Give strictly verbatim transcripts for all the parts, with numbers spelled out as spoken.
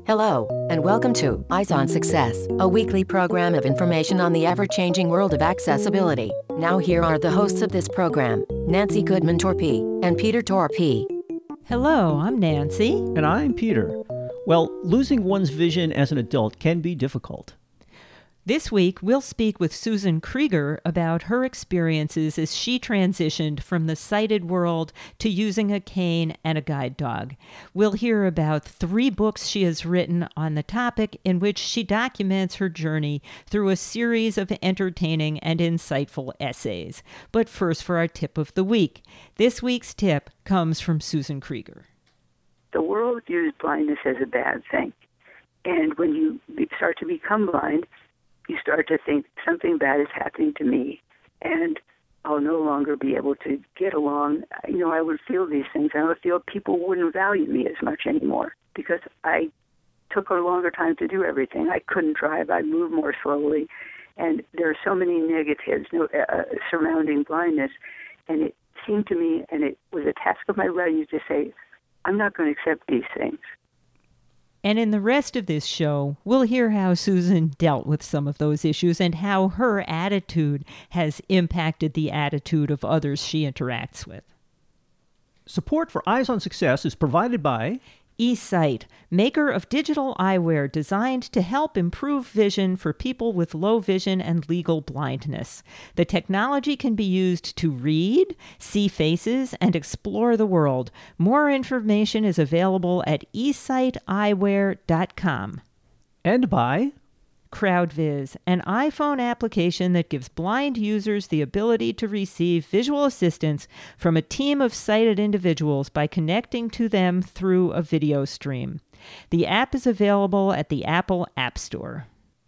Hello, and welcome to Eyes on Success, a weekly program of information on the ever-changing world of accessibility. Now here are the hosts of this program, Nancy Goodman Torpey and Peter Torpey. Hello, I'm Nancy. And I'm Peter. Well, losing one's vision as an adult can be difficult. This week, we'll speak with Susan Krieger about her experiences as she transitioned from the sighted world to using a cane and a guide dog. We'll hear about three books she has written on the topic in which she documents her journey through a series of entertaining and insightful essays. But first, for our tip of the week. This week's tip comes from Susan Krieger. The world views blindness as a bad thing. And when you start to become blind, you start to think something bad is happening to me, and I'll no longer be able to get along. You know, I would feel these things. I would feel people wouldn't value me as much anymore because I took a longer time to do everything. I couldn't drive. I moved more slowly. And there are so many negatives uh, surrounding blindness. And it seemed to me, and it was a task of my writing to say, I'm not going to accept these things. And in the rest of this show, we'll hear how Susan dealt with some of those issues and how her attitude has impacted the attitude of others she interacts with. Support for Eyes on Success is provided by eSight, maker of digital eyewear designed to help improve vision for people with low vision and legal blindness. The technology can be used to read, see faces, and explore the world. More information is available at e sight eyewear dot com. And by CrowdViz, an iPhone application that gives blind users the ability to receive visual assistance from a team of sighted individuals by connecting to them through a video stream. The app is available at the Apple App Store.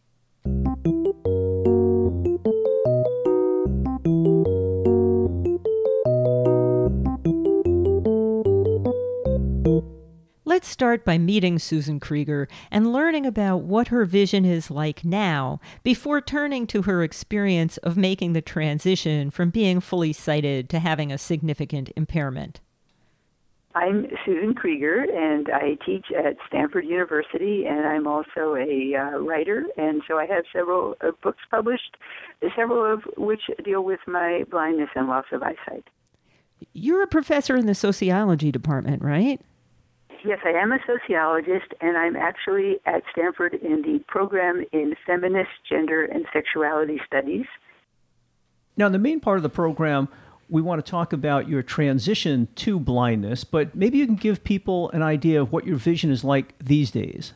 Let's start by meeting Susan Krieger and learning about what her vision is like now before turning to her experience of making the transition from being fully sighted to having a significant impairment. I'm Susan Krieger, and I teach at Stanford University, and I'm also a uh, writer, and so I have several uh, books published, several of which deal with my blindness and loss of eyesight. You're a professor in the sociology department, right? Yes, I am a sociologist, and I'm actually at Stanford in the program in feminist, gender, and sexuality studies. Now, in the main part of the program, we want to talk about your transition to blindness, but maybe you can give people an idea of what your vision is like these days.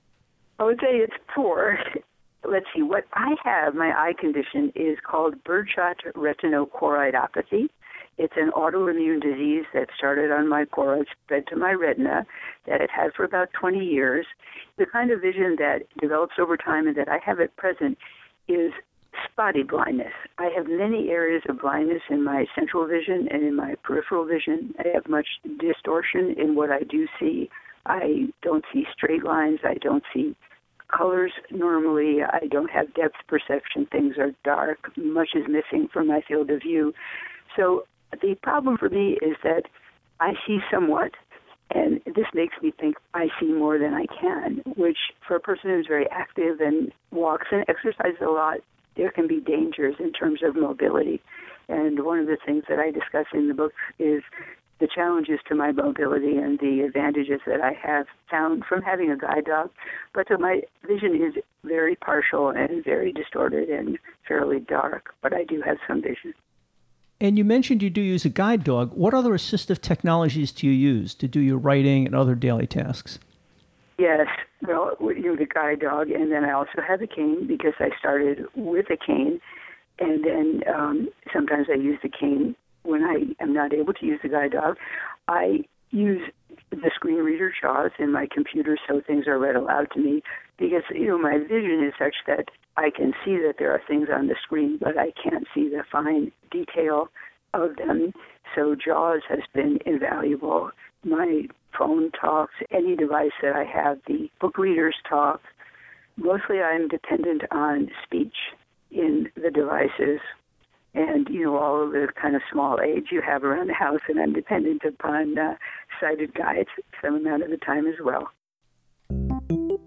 I would say it's poor. Let's see, what I have, my eye condition, is called birdshot retinochoroidopathy. It's an autoimmune disease that started on my choroid, spread to my retina, that I've had for about twenty years. The kind of vision that develops over time and that I have at present is spotty blindness. I have many areas of blindness in my central vision and in my peripheral vision. I have much distortion in what I do see. I don't see straight lines. I don't see colors normally. I don't have depth perception. Things are dark. Much is missing from my field of view. So the problem for me is that I see somewhat, and this makes me think I see more than I can, which for a person who's very active and walks and exercises a lot, there can be dangers in terms of mobility. And one of the things that I discuss in the book is the challenges to my mobility and the advantages that I have found from having a guide dog. But so my vision is very partial and very distorted and fairly dark, but I do have some vision. And you mentioned you do use a guide dog. What other assistive technologies do you use to do your writing and other daily tasks? Yes, well, you know, the guide dog, and then I also have a cane because I started with a cane, and then um, sometimes I use the cane when I am not able to use the guide dog. I use the screen reader JAWS in my computer so things are read aloud to me because, you know, my vision is such that I can see that there are things on the screen, but I can't see the fine detail of them. So JAWS has been invaluable. My phone talks, any device that I have, the book readers talk. Mostly I'm dependent on speech in the devices and, you know, all of the kind of small aids you have around the house, and I'm dependent upon uh, sighted guides some amount of the time as well.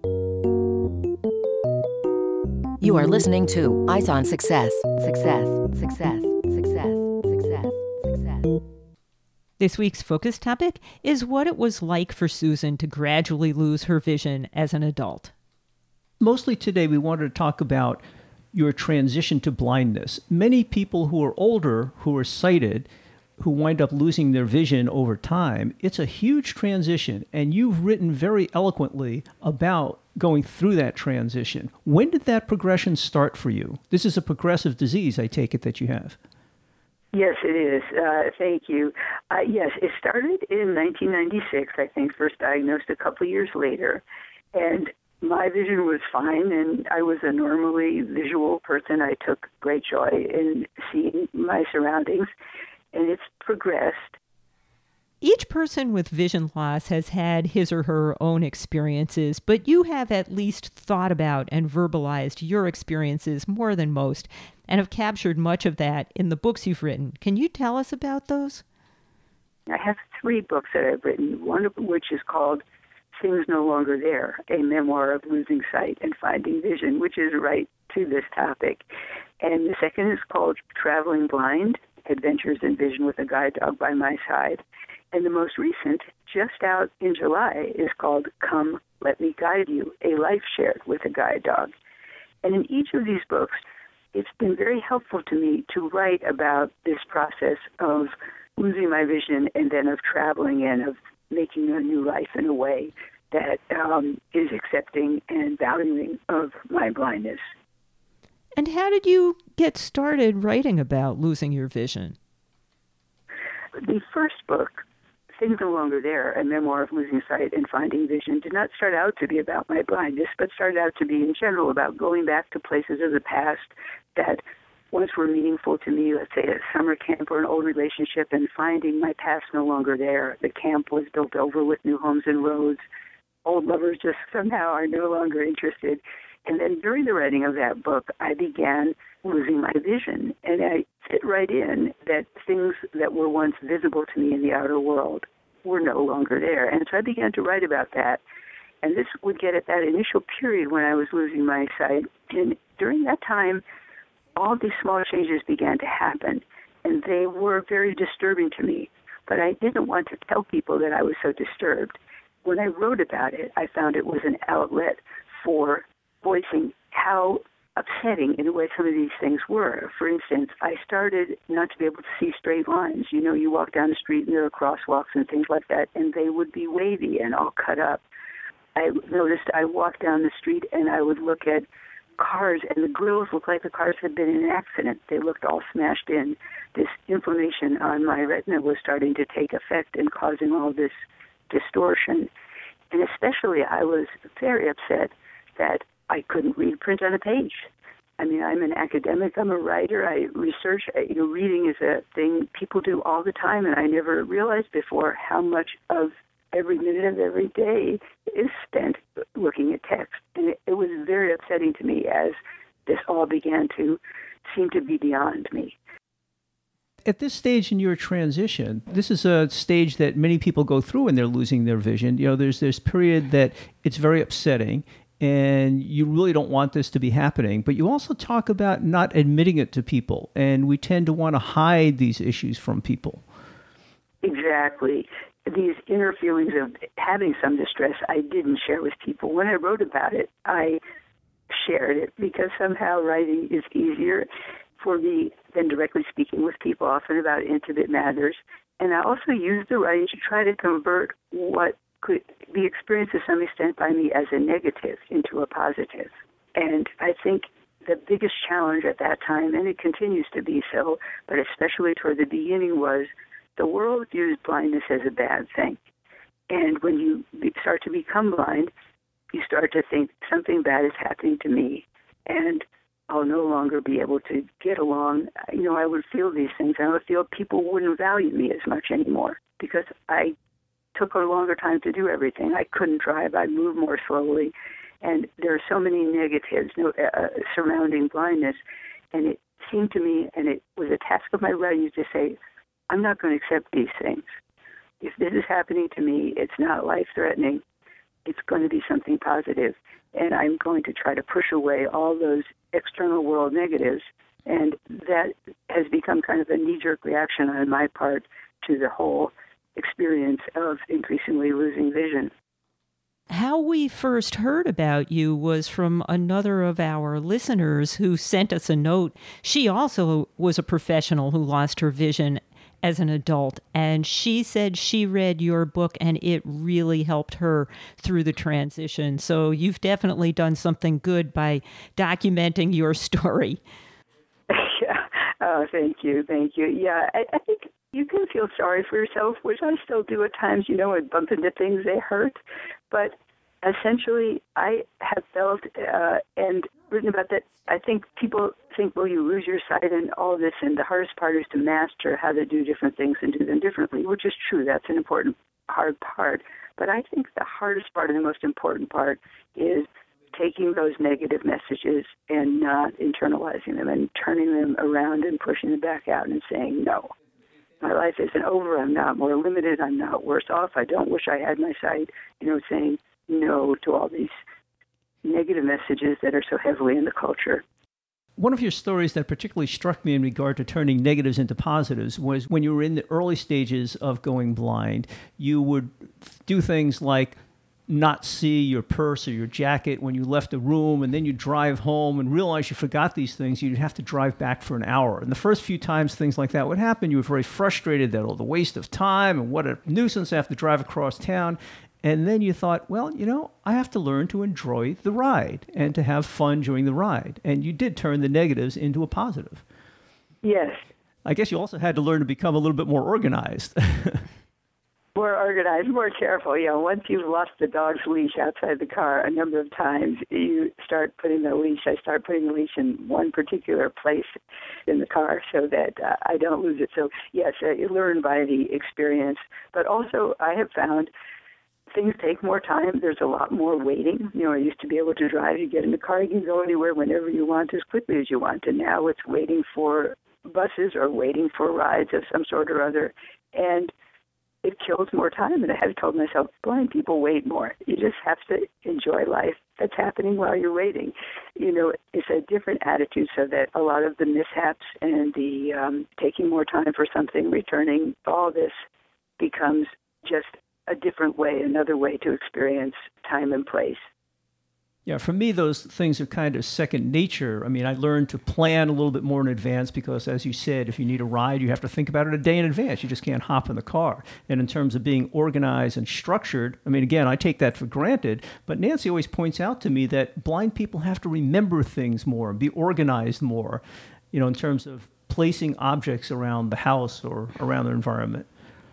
You are listening to Eyes on Success. Success, success, success, success, success. This week's focus topic is what it was like for Susan to gradually lose her vision as an adult. Mostly today, we wanted to talk about your transition to blindness. Many people who are older, who are sighted, who wind up losing their vision over time, it's a huge transition, and you've written very eloquently about going through that transition. When did that progression start for you? This is a progressive disease, I take it, that you have. Yes, it is. Uh, thank you. Uh, yes, it started in nineteen ninety-six, I think, first diagnosed a couple of years later. And my vision was fine, and I was a normally visual person. I took great joy in seeing my surroundings, and it's progressed. Each person with vision loss has had his or her own experiences, but you have at least thought about and verbalized your experiences more than most and have captured much of that in the books you've written. Can you tell us about those? I have three books that I've written, one of which is called Things No Longer There, a memoir of losing sight and finding vision, which is right to this topic. And the second is called Traveling Blind, Adventures in Vision with a Guide Dog by My Side. And the most recent, just out in July, is called Come, Let Me Guide You, a life shared with a guide dog. And in each of these books, it's been very helpful to me to write about this process of losing my vision and then of traveling and of making a new life in a way that um, is accepting and valuing of my blindness. And how did you get started writing about losing your vision? The first book, Things No Longer There, a memoir of losing sight and finding vision, did not start out to be about my blindness, but started out to be in general about going back to places of the past that once were meaningful to me, let's say a summer camp or an old relationship, and finding my past no longer there. The camp was built over with new homes and roads. Old lovers just somehow are no longer interested. And then during the writing of that book, I began losing my vision. And I fit right in that things that were once visible to me in the outer world were no longer there. And so I began to write about that. And this would get at that initial period when I was losing my sight. And during that time, all these small changes began to happen. And they were very disturbing to me. But I didn't want to tell people that I was so disturbed. When I wrote about it, I found it was an outlet for voicing how upsetting in a way some of these things were. For instance, I started not to be able to see straight lines. You know, you walk down the street and there are crosswalks and things like that, and they would be wavy and all cut up. I noticed I walked down the street and I would look at cars, and the grills looked like the cars had been in an accident. They looked all smashed in. This inflammation on my retina was starting to take effect and causing all this distortion. And especially I was very upset that I couldn't read print on a page. I mean, I'm an academic, I'm a writer, I research, you know, reading is a thing people do all the time, and I never realized before how much of every minute of every day is spent looking at text. And it, it was very upsetting to me as this all began to seem to be beyond me. At this stage in your transition, this is a stage that many people go through when they're losing their vision. You know, there's this period that it's very upsetting, and you really don't want this to be happening, but you also talk about not admitting it to people, and we tend to want to hide these issues from people. Exactly. These inner feelings of having some distress I didn't share with people. When I wrote about it, I shared it because somehow writing is easier for me than directly speaking with people, often about intimate matters. And I also used the writing to try to convert what could be experienced to some extent by me as a negative into a positive. And I think the biggest challenge at that time, and it continues to be so, but especially toward the beginning, was the world views blindness as a bad thing. And when you start to become blind, you start to think something bad is happening to me, and I'll no longer be able to get along. You know, I would feel these things, and I would feel people wouldn't value me as much anymore because I took a longer time to do everything. I couldn't drive. I'd move more slowly. And there are so many negatives you know, uh, surrounding blindness. And it seemed to me, and it was a task of my writing to say, I'm not going to accept these things. If this is happening to me, it's not life-threatening. it's going to be something positive, and I'm going to try to push away all those external world negatives. And that has become kind of a knee-jerk reaction on my part to the whole experience of increasingly losing vision. How we first heard about you was from another of our listeners who sent us a note. She also was a professional who lost her vision as an adult, and she said she read your book and it really helped her through the transition. So you've definitely done something good by documenting your story. Yeah. Oh, thank you. Thank you. Yeah, I, I think you can feel sorry for yourself, which I still do at times. You know, I bump into things, they hurt. But essentially, I have felt uh, and written about that. I think people think, well, you lose your sight and all this, and the hardest part is to master how to do different things and do them differently, which is true. That's an important, hard part. But I think the hardest part and the most important part is taking those negative messages and not internalizing them and turning them around and pushing them back out and saying, no, my life isn't over. I'm not more limited. I'm not worse off. I don't wish I had my sight. You know, saying no to all these negative messages that are so heavily in the culture. One of your stories that particularly struck me in regard to turning negatives into positives was when you were in the early stages of going blind, you would do things like not see your purse or your jacket when you left the room, and then you drive home and realize you forgot these things. You'd have to drive back for an hour. And the first few times things like that would happen, you were very frustrated that all the waste of time and what a nuisance I have to drive across town. And then you thought, well, you know, I have to learn to enjoy the ride and to have fun during the ride. And you did turn the negatives into a positive. Yes. I guess you also had to learn to become a little bit more organized. More organized, more careful. You know, once you've lost the dog's leash outside the car a number of times, you start putting the leash, I start putting the leash in one particular place in the car so that uh, I don't lose it. So, yes, uh, you learn by the experience. But also, I have found things take more time. There's a lot more waiting. You know, I used to be able to drive. You get in the car, you can go anywhere whenever you want, as quickly as you want. And now it's waiting for buses or waiting for rides of some sort or other. And it kills more time. And I have told myself, blind people wait more. You just have to enjoy life that's happening while you're waiting. You know, it's a different attitude so that a lot of the mishaps and the um, taking more time for something, returning, all this becomes just a different way, another way to experience time and place. Yeah, for me, those things are kind of second nature. I mean, I learned to plan a little bit more in advance because, as you said, if you need a ride, you have to think about it a day in advance. You just can't hop in the car. And in terms of being organized and structured, I mean, again, I take that for granted, but Nancy always points out to me that blind people have to remember things more, be organized more, you know, in terms of placing objects around the house or around their environment.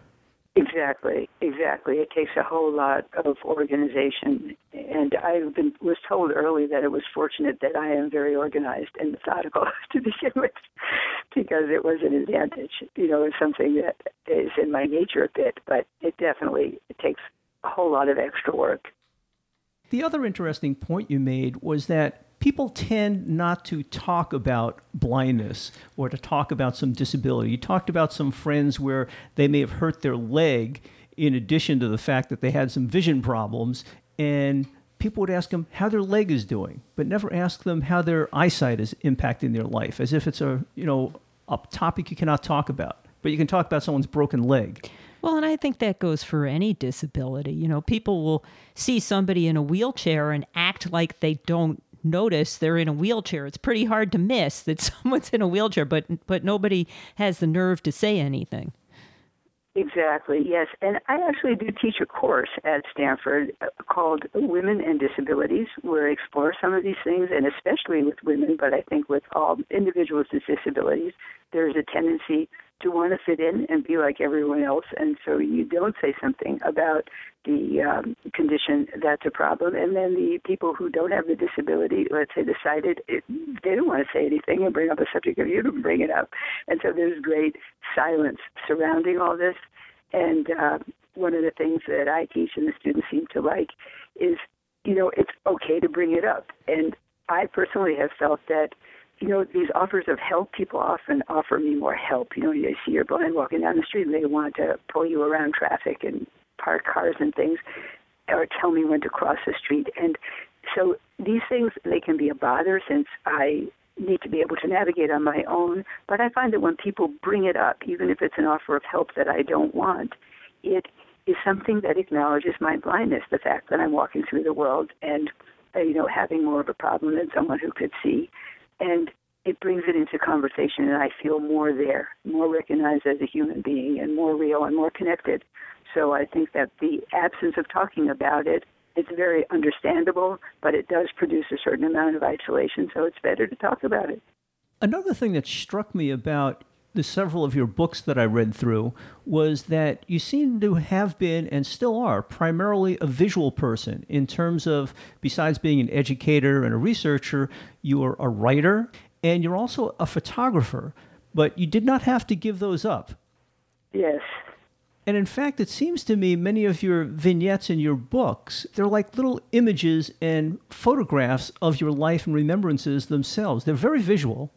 Exactly, exactly. It takes a whole lot of organization. And I been, was told early that it was fortunate that I am very organized and methodical to begin with, because it was an advantage. You know, it's something that is in my nature a bit, but it definitely it takes a whole lot of extra work. The other interesting point you made was that people tend not to talk about blindness or to talk about some disability. You talked about some friends where they may have hurt their leg in addition to the fact that they had some vision problems, and people would ask them how their leg is doing, but never ask them how their eyesight is impacting their life, as if it's a, you know, a topic you cannot talk about. But you can talk about someone's broken leg. Well, and I think that goes for any disability. You know, people will see somebody in a wheelchair and act like they don't notice they're in a wheelchair. It's pretty hard to miss that someone's in a wheelchair, but but nobody has the nerve to say anything. Exactly, yes. And I actually do teach a course at Stanford called Women and Disabilities, where I explore some of these things, and especially with women, but I think with all individuals with disabilities, there's a tendency to want to fit in and be like everyone else, and so you don't say something about the um, condition that's a problem. And then the people who don't have the disability, let's say the sighted, it, they don't want to say anything and bring up a subject if you don't bring it up. And so there's great silence surrounding all this. And uh, one of the things that I teach and the students seem to like is, you know, it's okay to bring it up. And I personally have felt that, you know, these offers of help, people often offer me more help. You know, you see you're blind walking down the street and they want to pull you around traffic and park cars and things. or tell me when to cross the street. And so these things, they can be a bother since I need to be able to navigate on my own. But I find that when people bring it up, even if it's an offer of help that I don't want, it is something that acknowledges my blindness, the fact that I'm walking through the world and, uh, you know, having more of a problem than someone who could see. And it brings it into conversation, and I feel more there, more recognized as a human being, and more real and more connected. So I think that the absence of talking about it, it's very understandable, but it does produce a certain amount of isolation, so it's better to talk about it. Another thing that struck me about the several of your books that I read through was that you seem to have been, and still are, primarily a visual person in terms of, besides being an educator and a researcher, you are a writer, and you're also a photographer, but you did not have to give those up. Yes. And in fact, it seems to me many of your vignettes in your books, they're like little images and photographs of your life and remembrances themselves. They're very visual.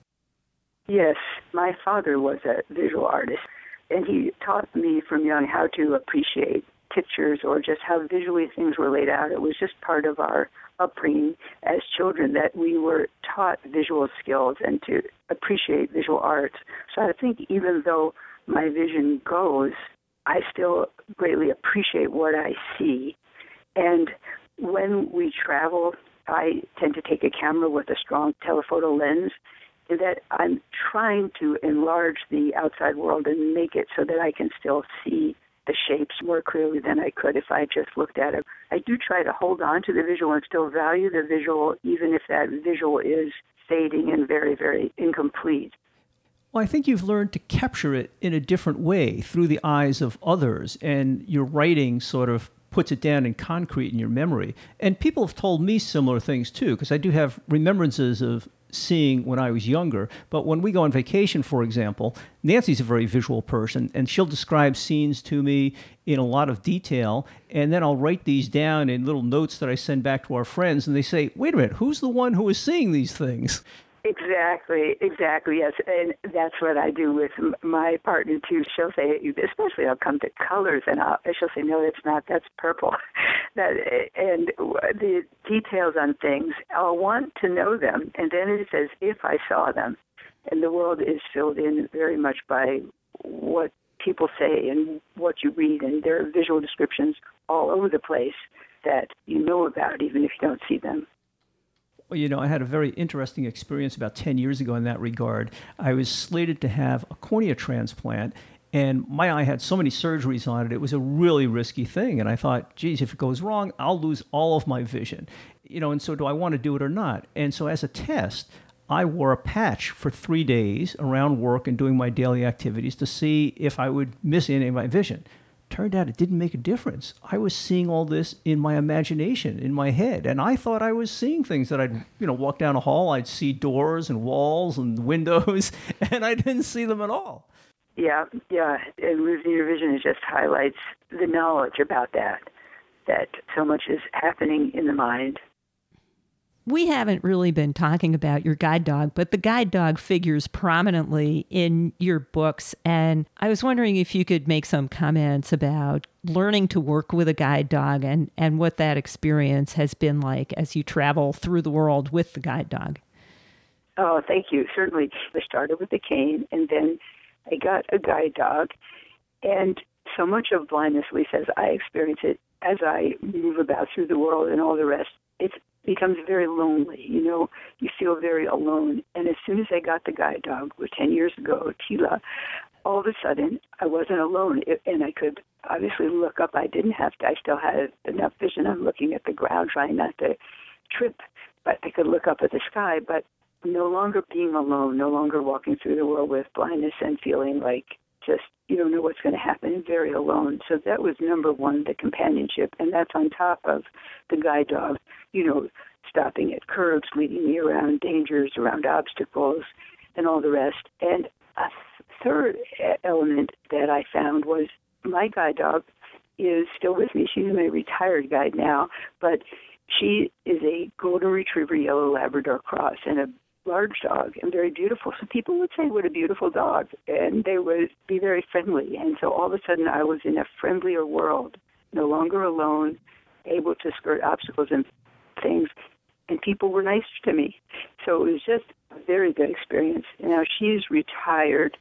Yes, my father was a visual artist, and he taught me from young how to appreciate pictures or just how visually things were laid out. It was just part of our upbringing as children that we were taught visual skills and to appreciate visual arts. So I think even though my vision goes, I still greatly appreciate what I see. And when we travel, I tend to take a camera with a strong telephoto lens, in that I'm trying to enlarge the outside world and make it so that I can still see the shapes more clearly than I could if I just looked at it. I do try to hold on to the visual and still value the visual, even if that visual is fading and very, very incomplete. Well, I think you've learned to capture it in a different way through the eyes of others, and your writing sort of puts it down in concrete in your memory. And people have told me similar things too, because I do have remembrances of seeing when I was younger. But when we go on vacation, for example, Nancy's a very visual person, and she'll describe scenes to me in a lot of detail, and then I'll write these down in little notes that I send back to our friends, and they say, wait a minute, who's the one who is seeing these things? Exactly, exactly, yes. And that's what I do with m- my partner, too. She'll say, especially I'll come to colors, and I'll, she'll say, no, it's not, that's purple. that And the details on things, I'll want to know them, and then it's as if I saw them. And the world is filled in very much by what people say and what you read, and there are visual descriptions all over the place that you know about, even if you don't see them. Well, you know, I had a very interesting experience about ten years ago in that regard. I was slated to have a cornea transplant, and my eye had so many surgeries on it, it was a really risky thing. And I thought, geez, if it goes wrong, I'll lose all of my vision. You know, and so do I want to do it or not? And so as a test, I wore a patch for three days around work and doing my daily activities to see if I would miss any of my vision. Turned out it didn't make a difference. I was seeing all this in my imagination, in my head, and I thought I was seeing things that I'd, you know, walk down a hall, I'd see doors and walls and windows, and I didn't see them at all. Yeah, yeah, and losing your vision just highlights the knowledge about that, that so much is happening in the mind. We haven't really been talking about your guide dog, but the guide dog figures prominently in your books. And I was wondering if you could make some comments about learning to work with a guide dog and, and what that experience has been like as you travel through the world with the guide dog. Oh, thank you. Certainly. I started with the cane, and then I got a guide dog. And so much of blindness, at least as I experience it, as I move about through the world and all the rest, it's becomes very lonely. You know, you feel very alone. And as soon as I got the guide dog, which ten years ago, Tila, all of a sudden I wasn't alone. It, and I could obviously look up. I didn't have to. I still had enough vision. I'm looking at the ground, trying not to trip. But I could look up at the sky. But no longer being alone, no longer walking through the world with blindness and feeling like just you don't know what's going to happen and very alone. So that was number one, the companionship. And that's on top of the guide dog, you know, stopping at curbs, leading me around dangers, around obstacles, and all the rest. And a third element that I found was my guide dog is still with me. She's my retired guide now, but she is a golden retriever yellow Labrador cross and a large dog and very beautiful. So people would say, what a beautiful dog. And they would be very friendly. And so all of a sudden I was in a friendlier world, no longer alone, able to skirt obstacles and things, and people were nice to me. So it was just a very good experience. Now, she's retired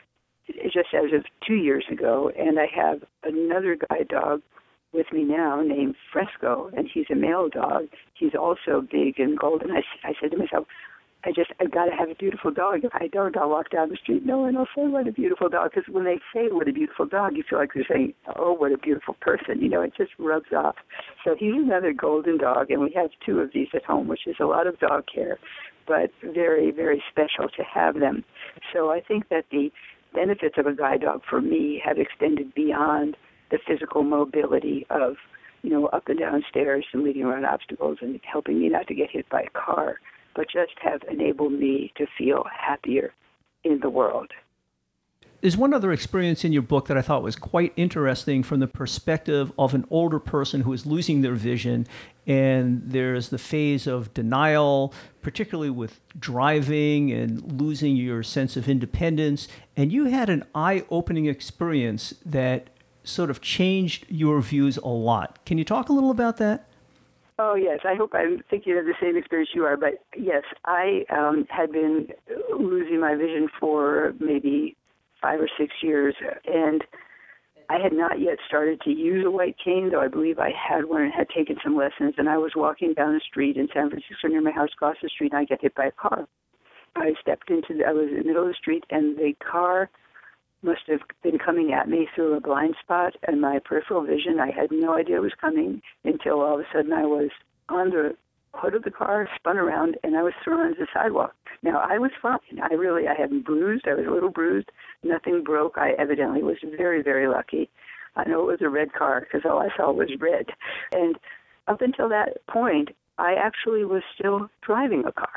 just as of two years ago, and I have another guide dog with me now named Fresco, and he's a male dog. He's also big and golden. I, I said to myself, I just, I've got to have a beautiful dog. If I don't, I'll walk down the street. No one will say, what a beautiful dog. Because when they say, what a beautiful dog, you feel like they're saying, oh, what a beautiful person. You know, it just rubs off. So he's another golden dog, and we have two of these at home, which is a lot of dog care, but very, very special to have them. So I think that the benefits of a guide dog for me have extended beyond the physical mobility of, you know, up and down stairs and leading around obstacles and helping me not to get hit by a car, but just have enabled me to feel happier in the world. There's one other experience in your book that I thought was quite interesting from the perspective of an older person who is losing their vision, and there's the phase of denial, particularly with driving and losing your sense of independence, and you had an eye-opening experience that sort of changed your views a lot. Can you talk a little about that? Oh, yes. I hope I'm thinking of the same experience you are. But, yes, I um, had been losing my vision for maybe five or six years, and I had not yet started to use a white cane, though I believe I had one and had taken some lessons. And I was walking down the street in San Francisco near my house, across the street, and I got hit by a car. I stepped into the, I was in the middle of the street, and the car must have been coming at me through a blind spot and my peripheral vision. I had no idea it was coming until all of a sudden I was on the hood of the car, spun around, and I was thrown onto the sidewalk. Now, I was fine. I really, I hadn't bruised. I was a little bruised. Nothing broke. I evidently was very, very lucky. I know it was a red car because all I saw was red. And up until that point, I actually was still driving a car,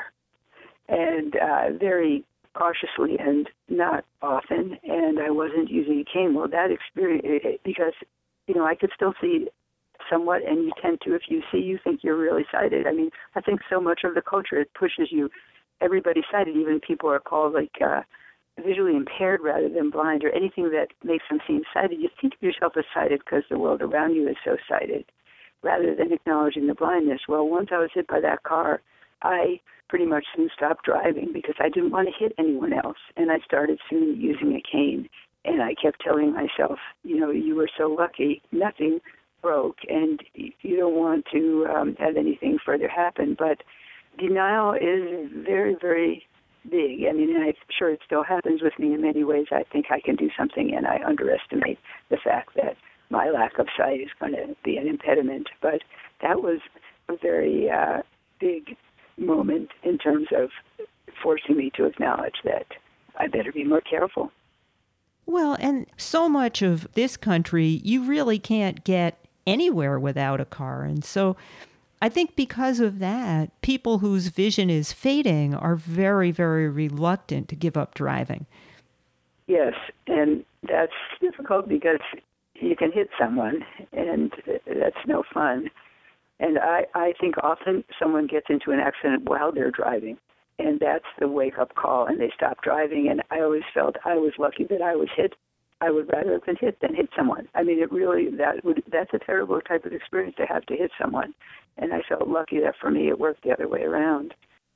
and uh, very cautiously and not often, and I wasn't using a cane. Well, that experience, because, you know, I could still see somewhat, and you tend to, if you see, you think you're really sighted. I mean, I think so much of the culture, it pushes you, everybody's sighted, even people are called like uh, visually impaired rather than blind, or anything that makes them seem sighted. You think of yourself as sighted because the world around you is so sighted, rather than acknowledging the blindness. Well, once I was hit by that car, I pretty much soon stopped driving because I didn't want to hit anyone else. And I started soon using a cane. And I kept telling myself, you know, you were so lucky, nothing broke, and you don't want to um, have anything further happen. But denial is very, very big. I mean, I'm sure it still happens with me in many ways. I think I can do something, and I underestimate the fact that my lack of sight is going to be an impediment. But that was a very uh, big moment in terms of forcing me to acknowledge that I better be more careful. Well, and so much of this country, you really can't get anywhere without a car. And so I think because of that, people whose vision is fading are very, very reluctant to give up driving. Yes, and that's difficult because you can hit someone, and that's no fun. And I, I think often someone gets into an accident while they're driving, and that's the wake-up call, and they stop driving. And I always felt I was lucky that I was hit. I would rather have been hit than hit someone. I mean, it really, that would that's a terrible type of experience to have to hit someone. And I felt lucky that for me it worked the other way around.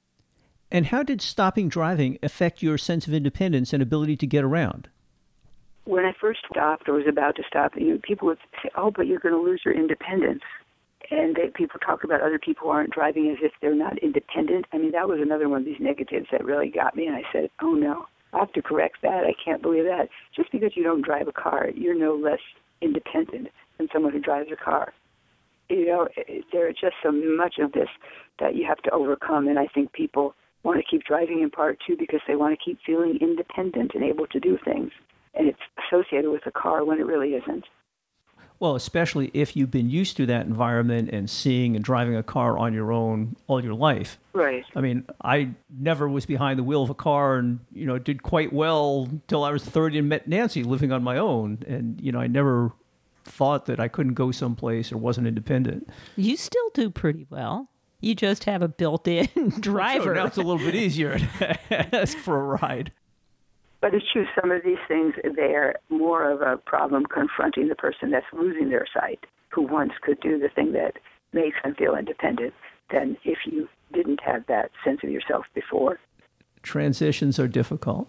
And how did stopping driving affect your sense of independence and ability to get around? When I first stopped or was about to stop, you know, people would say, oh, but you're going to lose your independence. And they, people talk about other people who aren't driving as if they're not independent. I mean, that was another one of these negatives that really got me. And I said, oh, no, I have to correct that. I can't believe that. Just because you don't drive a car, you're no less independent than someone who drives a car. You know, there's just so much of this that you have to overcome. And I think people want to keep driving in part, too, because they want to keep feeling independent and able to do things. And it's associated with a car when it really isn't. Well, especially if you've been used to that environment and seeing and driving a car on your own all your life. Right. I mean, I never was behind the wheel of a car and, you know, did quite well until I was thirty and met Nancy living on my own. And, you know, I never thought that I couldn't go someplace or wasn't independent. You still do pretty well. You just have a built-in driver. Sure, now it's a little bit easier to ask for a ride. But it's true, some of these things, they're more of a problem confronting the person that's losing their sight who once could do the thing that makes them feel independent than if you didn't have that sense of yourself before. Transitions are difficult.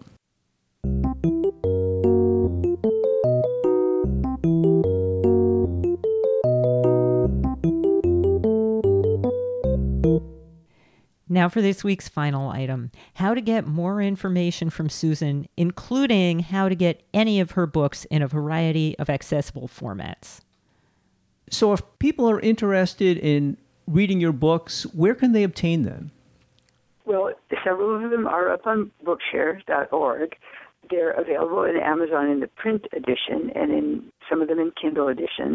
Now for this week's final item, how to get more information from Susan, including how to get any of her books in a variety of accessible formats. So if people are interested in reading your books, where can they obtain them? Well, several of them are up on bookshare dot org. They're available in Amazon in the print edition and in some of them in Kindle editions.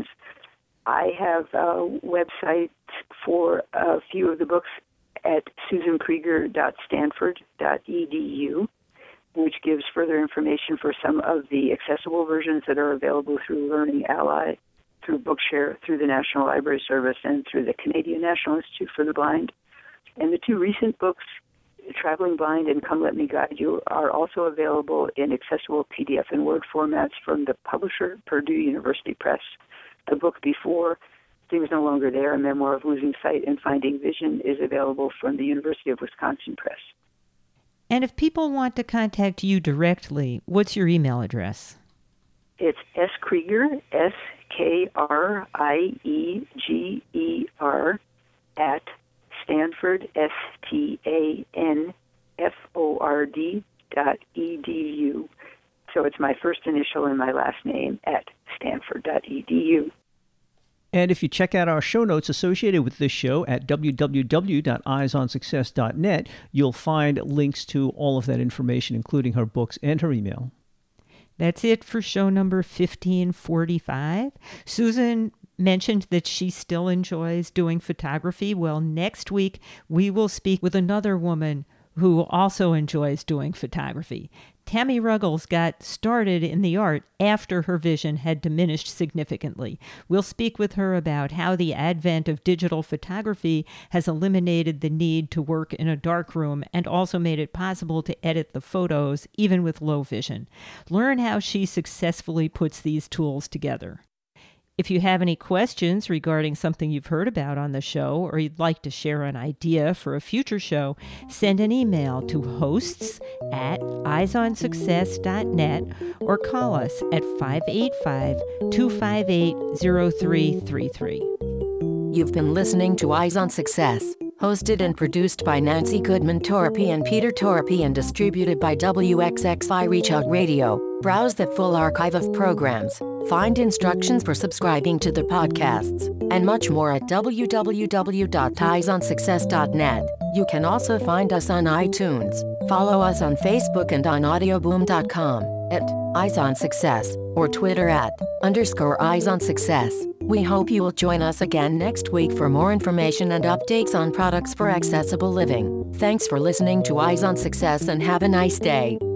I have a website for a few of the books at susan krieger dot stanford dot e d u, which gives further information for some of the accessible versions that are available through Learning Ally, through Bookshare, through the National Library Service, and through the Canadian National Institute for the Blind. And the two recent books, Traveling Blind and Come Let Me Guide You, are also available in accessible P D F and Word formats from the publisher, Purdue University Press. The book before, Things No Longer There, A Memoir of Losing Sight and Finding Vision, is available from the University of Wisconsin Press. And if people want to contact you directly, what's your email address? It's S. Krieger, S K R I E G E R, at Stanford, S T A N F O R D dot E D U. So it's my first initial and my last name at stanford dot e d u. And if you check out our show notes associated with this show at w w w dot eyes on success dot net, you'll find links to all of that information, including her books and her email. That's it for show number fifteen forty-five. Susan mentioned that she still enjoys doing photography. Well, next week we will speak with another woman who also enjoys doing photography. Tammy Ruggles got started in the art after her vision had diminished significantly. We'll speak with her about how the advent of digital photography has eliminated the need to work in a darkroom and also made it possible to edit the photos even with low vision. Learn how she successfully puts these tools together. If you have any questions regarding something you've heard about on the show, or you'd like to share an idea for a future show, send an email to hosts at eyes on success dot net or call us at five eight five, two five eight, zero three three three. You've been listening to Eyes on Success, hosted and produced by Nancy Goodman Torpy and Peter Torpy and distributed by W X X I Reach Out Radio. Browse the full archive of programs, find instructions for subscribing to the podcasts, and much more at w w w dot eyes on success dot net. You can also find us on iTunes. Follow us on Facebook and on audioboom dot com at Eyes on Success or Twitter at underscore Eyes on Success. We hope you will join us again next week for more information and updates on products for accessible living. Thanks for listening to Eyes on Success and have a nice day.